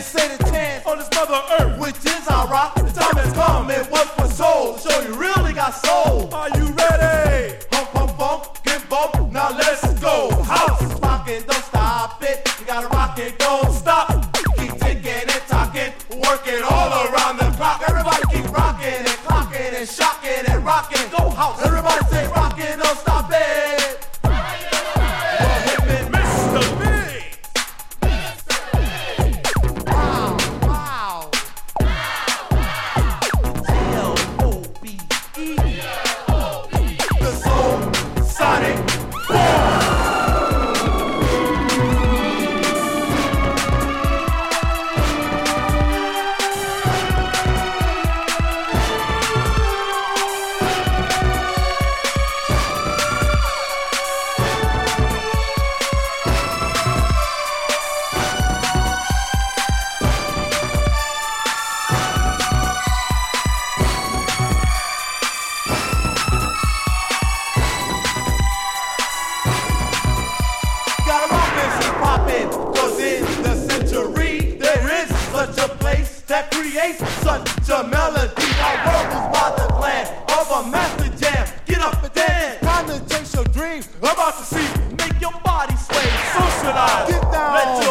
say the chance on this mother earth, which is our rock. The time has come, it was for soul. Show you really got soul. Are you ready? Pump, pump, pump, get bump. Now let's go. House is rocking, don't stop it. You gotta rock it, don't stop. Keep ticking and talking, working all around the clock. Everybody keep rocking and clocking and shocking and rocking. Go house. Everybody say rocking, don't stop it. That creates such a melody. Our world is by the plan of a master jam. Get up and dance. Time to chase your dream. About to see, make your body sway. Socialize. Get down. Let